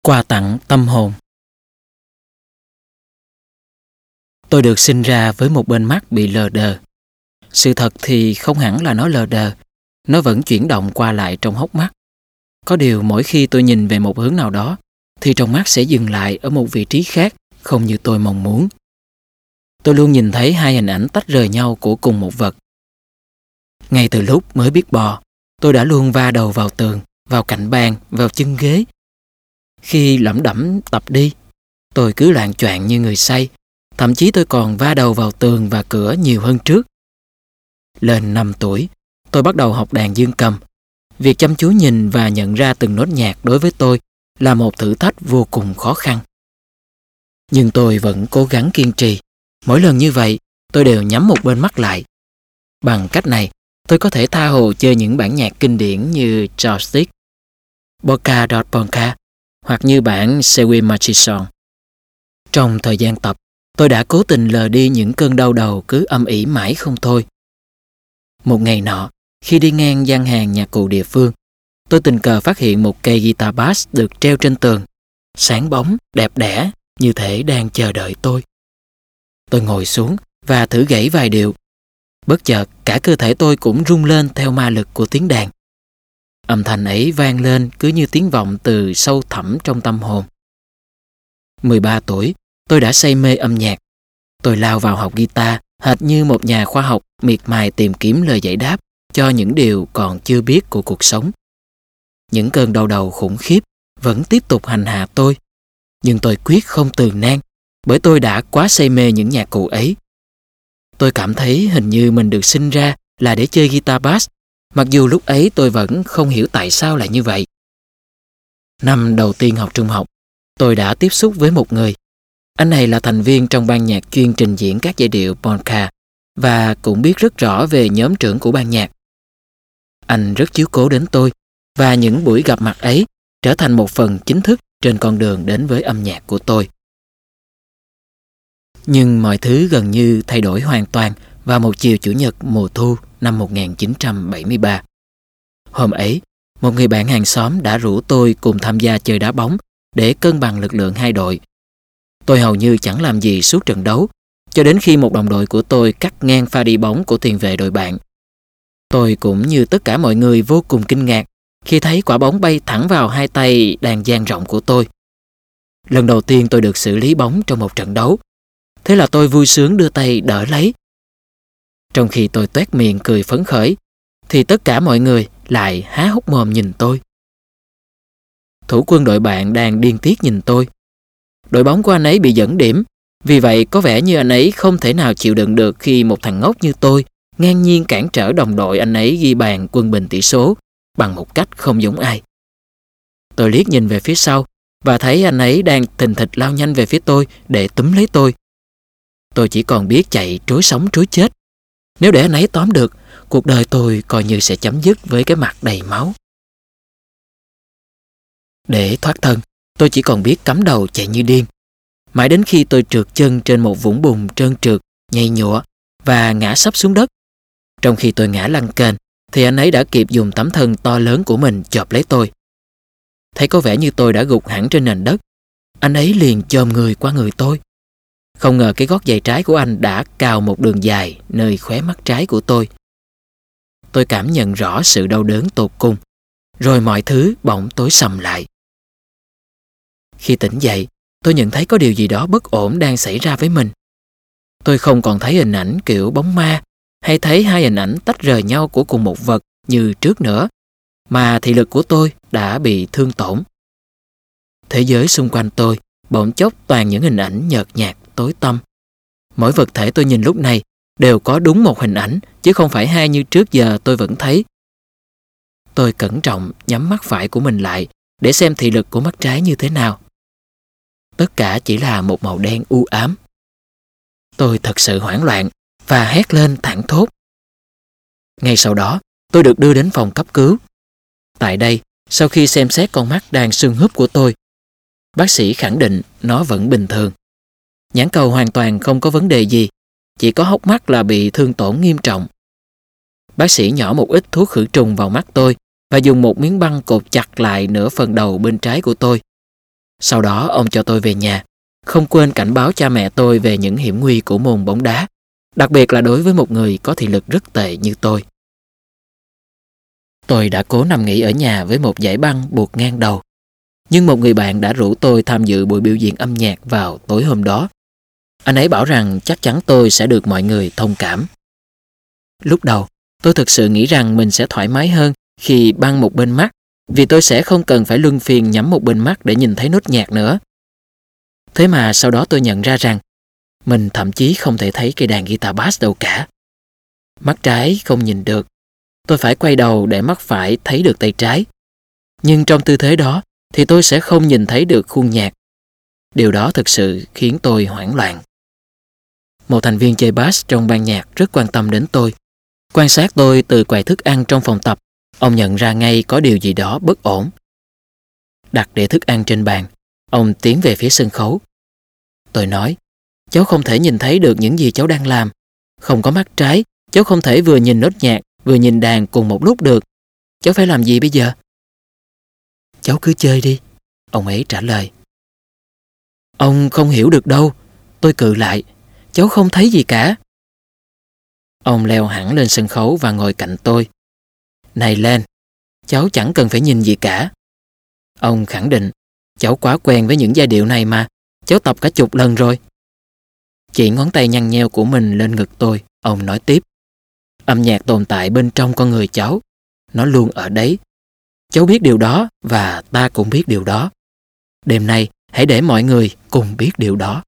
Quà tặng tâm hồn. Tôi được sinh ra với một bên mắt bị lờ đờ. Sự thật thì không hẳn là nó lờ đờ, nó vẫn chuyển động qua lại trong hốc mắt. Có điều mỗi khi tôi nhìn về một hướng nào đó, thì trong mắt sẽ dừng lại ở một vị trí khác, không như tôi mong muốn. Tôi luôn nhìn thấy hai hình ảnh tách rời nhau của cùng một vật. Ngay từ lúc mới biết bò, tôi đã luôn va đầu vào tường, vào cạnh bàn, vào chân ghế. Khi lẩm đẩm tập đi, tôi cứ loạng choạng như người say. Thậm chí tôi còn va đầu vào tường và cửa nhiều hơn trước. Lên 5 tuổi, tôi bắt đầu học đàn dương cầm. Việc chăm chú nhìn và nhận ra từng nốt nhạc đối với tôi là một thử thách vô cùng khó khăn. Nhưng tôi vẫn cố gắng kiên trì. Mỗi lần như vậy, tôi đều nhắm một bên mắt lại. Bằng cách này, tôi có thể tha hồ chơi những bản nhạc kinh điển như Joystick, Polka Dot Polka hoặc như bản Sewi Machisson. Trong thời gian tập, tôi đã cố tình lờ đi những cơn đau đầu cứ âm ỉ mãi không thôi. Một ngày nọ, khi đi ngang gian hàng nhạc cụ địa phương, tôi tình cờ phát hiện một cây guitar bass được treo trên tường, sáng bóng, đẹp đẽ, như thể đang chờ đợi tôi. Tôi ngồi xuống và thử gảy vài điệu. Bất chợt, cả cơ thể tôi cũng rung lên theo ma lực của tiếng đàn. Âm thanh ấy vang lên cứ như tiếng vọng từ sâu thẳm trong tâm hồn. 13 tuổi, tôi đã say mê âm nhạc. Tôi lao vào học guitar hệt như một nhà khoa học miệt mài tìm kiếm lời giải đáp cho những điều còn chưa biết của cuộc sống. Những cơn đau đầu khủng khiếp vẫn tiếp tục hành hạ tôi, nhưng tôi quyết không từ nan, bởi tôi đã quá say mê những nhạc cụ ấy. Tôi cảm thấy hình như mình được sinh ra là để chơi guitar bass, mặc dù lúc ấy tôi vẫn không hiểu tại sao lại như vậy. Năm đầu tiên học trung học, tôi đã tiếp xúc với một người. Anh này là thành viên trong ban nhạc chuyên trình diễn các giai điệu polka và cũng biết rất rõ về nhóm trưởng của ban nhạc. Anh rất chiếu cố đến tôi và những buổi gặp mặt ấy trở thành một phần chính thức trên con đường đến với âm nhạc của tôi. Nhưng mọi thứ gần như thay đổi hoàn toàn vào một chiều Chủ nhật mùa thu năm 1973. Hôm ấy, một người bạn hàng xóm đã rủ tôi cùng tham gia chơi đá bóng để cân bằng lực lượng hai đội. Tôi hầu như chẳng làm gì suốt trận đấu, cho đến khi một đồng đội của tôi cắt ngang pha đi bóng của tiền vệ đội bạn. Tôi cũng như tất cả mọi người vô cùng kinh ngạc khi thấy quả bóng bay thẳng vào hai tay đang dang rộng của tôi. Lần đầu tiên tôi được xử lý bóng trong một trận đấu. Thế là tôi vui sướng đưa tay đỡ lấy. Trong khi tôi toét miệng cười phấn khởi, thì tất cả mọi người lại há hốc mồm nhìn tôi. Thủ quân đội bạn đang điên tiết nhìn tôi. Đội bóng của anh ấy bị dẫn điểm, vì vậy có vẻ như anh ấy không thể nào chịu đựng được khi một thằng ngốc như tôi ngang nhiên cản trở đồng đội anh ấy ghi bàn quân bình tỷ số bằng một cách không giống ai. Tôi liếc nhìn về phía sau và thấy anh ấy đang thình thịch lao nhanh về phía tôi để túm lấy tôi. Tôi chỉ còn biết chạy trối sống trối chết. Nếu để anh ấy tóm được, cuộc đời tôi coi như sẽ chấm dứt với cái mặt đầy máu. Để thoát thân, tôi chỉ còn biết cắm đầu chạy như điên. Mãi đến khi tôi trượt chân trên một vũng bùn trơn trượt, nhầy nhụa và ngã sấp xuống đất. Trong khi tôi ngã lăn kềnh, thì anh ấy đã kịp dùng tấm thân to lớn của mình chộp lấy tôi. Thấy có vẻ như tôi đã gục hẳn trên nền đất, anh ấy liền chồm người qua người tôi. Không ngờ cái gót giày trái của anh đã cào một đường dài nơi khóe mắt trái của tôi. Tôi cảm nhận rõ sự đau đớn tột cùng, rồi mọi thứ bỗng tối sầm lại. Khi tỉnh dậy, tôi nhận thấy có điều gì đó bất ổn đang xảy ra với mình. Tôi không còn thấy hình ảnh kiểu bóng ma hay thấy hai hình ảnh tách rời nhau của cùng một vật như trước nữa, mà thị lực của tôi đã bị thương tổn. Thế giới xung quanh tôi bỗng chốc toàn những hình ảnh nhợt nhạt, tối tăm. Mỗi vật thể tôi nhìn lúc này đều có đúng một hình ảnh, chứ không phải hai như trước giờ tôi vẫn thấy. Tôi cẩn trọng nhắm mắt phải của mình lại để xem thị lực của mắt trái như thế nào. Tất cả chỉ là một màu đen u ám. Tôi thật sự hoảng loạn và hét lên thảng thốt. Ngay sau đó, tôi được đưa đến phòng cấp cứu. Tại đây, sau khi xem xét con mắt đang sưng húp của tôi, bác sĩ khẳng định nó vẫn bình thường. Nhãn cầu hoàn toàn không có vấn đề gì, chỉ có hốc mắt là bị thương tổn nghiêm trọng. Bác sĩ nhỏ một ít thuốc khử trùng vào mắt tôi và dùng một miếng băng cột chặt lại nửa phần đầu bên trái của tôi. Sau đó ông cho tôi về nhà, không quên cảnh báo cha mẹ tôi về những hiểm nguy của môn bóng đá, đặc biệt là đối với một người có thị lực rất tệ như tôi. Tôi đã cố nằm nghỉ ở nhà với một dải băng buộc ngang đầu, nhưng một người bạn đã rủ tôi tham dự buổi biểu diễn âm nhạc vào tối hôm đó. Anh ấy bảo rằng chắc chắn tôi sẽ được mọi người thông cảm. Lúc đầu, tôi thực sự nghĩ rằng mình sẽ thoải mái hơn khi băng một bên mắt, vì tôi sẽ không cần phải luân phiên nhắm một bên mắt để nhìn thấy nốt nhạc nữa. Thế mà sau đó tôi nhận ra rằng mình thậm chí không thể thấy cây đàn guitar bass đâu cả. Mắt trái không nhìn được, tôi phải quay đầu để mắt phải thấy được tay trái. Nhưng trong tư thế đó thì tôi sẽ không nhìn thấy được khuôn nhạc. Điều đó thực sự khiến tôi hoảng loạn. Một thành viên chơi bass trong ban nhạc rất quan tâm đến tôi. Quan sát tôi từ quầy thức ăn trong phòng tập, ông nhận ra ngay có điều gì đó bất ổn. Đặt đĩa thức ăn trên bàn, ông tiến về phía sân khấu. Tôi nói, cháu không thể nhìn thấy được những gì cháu đang làm. Không có mắt trái, cháu không thể vừa nhìn nốt nhạc, vừa nhìn đàn cùng một lúc được. Cháu phải làm gì bây giờ? Cháu cứ chơi đi, ông ấy trả lời. Ông không hiểu được đâu, tôi cự lại. Cháu không thấy gì cả. Ông leo hẳn lên sân khấu và ngồi cạnh tôi. Này Len, cháu chẳng cần phải nhìn gì cả. Ông khẳng định, cháu quá quen với những giai điệu này mà, cháu tập cả chục lần rồi. Chỉ ngón tay nhăn nheo của mình lên ngực tôi, ông nói tiếp. Âm nhạc tồn tại bên trong con người cháu, nó luôn ở đấy. Cháu biết điều đó và ta cũng biết điều đó. Đêm nay, hãy để mọi người cùng biết điều đó.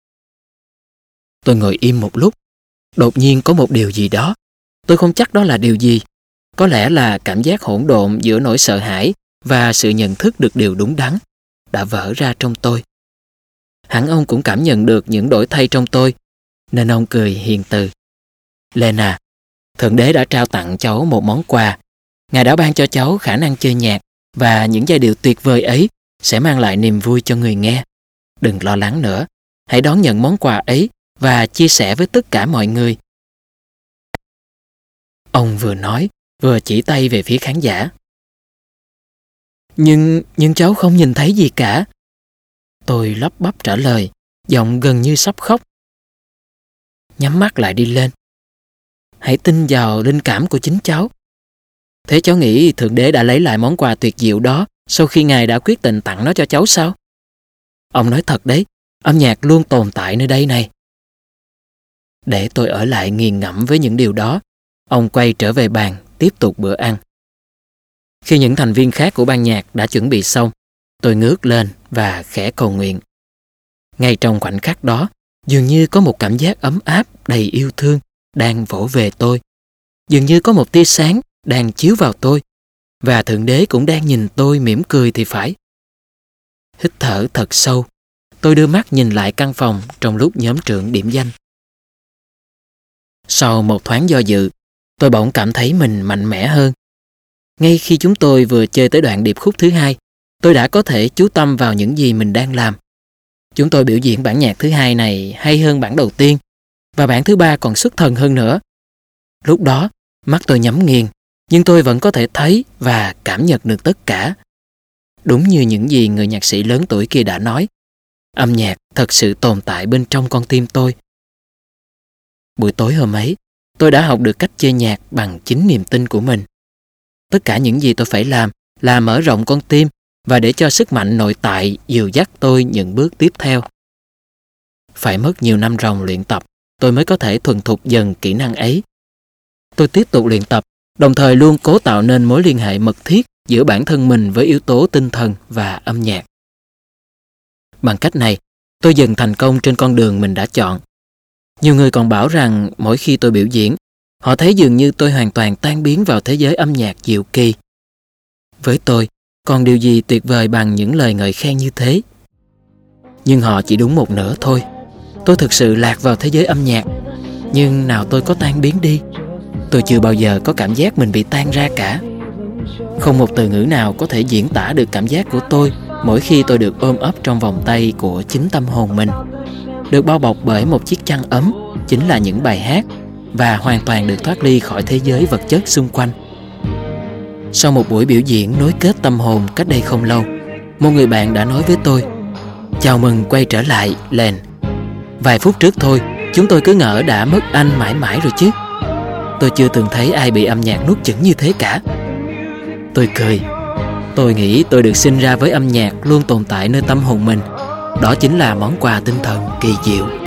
Tôi ngồi im một lúc. Đột nhiên có một điều gì đó. Tôi không chắc đó là điều gì. Có lẽ là cảm giác hỗn độn giữa nỗi sợ hãi và sự nhận thức được điều đúng đắn đã vỡ ra trong tôi. Hẳn ông cũng cảm nhận được những đổi thay trong tôi, nên ông cười hiền từ. Len à, Thượng Đế đã trao tặng cháu một món quà. Ngài đã ban cho cháu khả năng chơi nhạc và những giai điệu tuyệt vời ấy sẽ mang lại niềm vui cho người nghe. Đừng lo lắng nữa, hãy đón nhận món quà ấy và chia sẻ với tất cả mọi người. Ông vừa nói, vừa chỉ tay về phía khán giả. Nhưng cháu không nhìn thấy gì cả. Tôi lắp bắp trả lời, giọng gần như sắp khóc. Nhắm mắt lại đi Lên. Hãy tin vào linh cảm của chính cháu. Thế cháu nghĩ Thượng Đế đã lấy lại món quà tuyệt diệu đó sau khi Ngài đã quyết định tặng nó cho cháu sao? Ông nói thật đấy, âm nhạc luôn tồn tại nơi đây này. Để tôi ở lại nghiền ngẫm với những điều đó, ông quay trở về bàn, tiếp tục bữa ăn. Khi những thành viên khác của ban nhạc đã chuẩn bị xong, tôi ngước lên và khẽ cầu nguyện. Ngay trong khoảnh khắc đó, dường như có một cảm giác ấm áp đầy yêu thương đang vỗ về tôi. Dường như có một tia sáng đang chiếu vào tôi, và Thượng Đế cũng đang nhìn tôi mỉm cười thì phải. Hít thở thật sâu, tôi đưa mắt nhìn lại căn phòng trong lúc nhóm trưởng điểm danh. Sau một thoáng do dự, tôi bỗng cảm thấy mình mạnh mẽ hơn. Ngay khi chúng tôi vừa chơi tới đoạn điệp khúc thứ hai, tôi đã có thể chú tâm vào những gì mình đang làm. Chúng tôi biểu diễn bản nhạc thứ hai này hay hơn bản đầu tiên, và bản thứ ba còn xuất thần hơn nữa. Lúc đó, mắt tôi nhắm nghiền, nhưng tôi vẫn có thể thấy và cảm nhận được tất cả. Đúng như những gì người nhạc sĩ lớn tuổi kia đã nói, âm nhạc thật sự tồn tại bên trong con tim tôi. Buổi tối hôm ấy, tôi đã học được cách chơi nhạc bằng chính niềm tin của mình. Tất cả những gì tôi phải làm là mở rộng con tim và để cho sức mạnh nội tại dìu dắt tôi những bước tiếp theo. Phải mất nhiều năm ròng luyện tập, tôi mới có thể thuần thục dần kỹ năng ấy. Tôi tiếp tục luyện tập, đồng thời luôn cố tạo nên mối liên hệ mật thiết giữa bản thân mình với yếu tố tinh thần và âm nhạc. Bằng cách này, tôi dần thành công trên con đường mình đã chọn. Nhiều người còn bảo rằng mỗi khi tôi biểu diễn, họ thấy dường như tôi hoàn toàn tan biến vào thế giới âm nhạc diệu kỳ. Với tôi, còn điều gì tuyệt vời bằng những lời ngợi khen như thế? Nhưng họ chỉ đúng một nửa thôi. Tôi thực sự lạc vào thế giới âm nhạc, nhưng nào tôi có tan biến đi. Tôi chưa bao giờ có cảm giác mình bị tan ra cả. Không một từ ngữ nào có thể diễn tả được cảm giác của tôi mỗi khi tôi được ôm ấp trong vòng tay của chính tâm hồn mình. Được bao bọc bởi một chiếc chăn ấm chính là những bài hát, và hoàn toàn được thoát ly khỏi thế giới vật chất xung quanh. Sau một buổi biểu diễn nối kết tâm hồn cách đây không lâu, một người bạn đã nói với tôi, Chào mừng quay trở lại, Len. Vài phút trước thôi, chúng tôi cứ ngỡ đã mất anh mãi mãi rồi chứ. Tôi chưa từng thấy ai bị âm nhạc nuốt chửng như thế cả. Tôi cười. Tôi nghĩ tôi được sinh ra với âm nhạc luôn tồn tại nơi tâm hồn mình. Đó chính là món quà tinh thần kỳ diệu.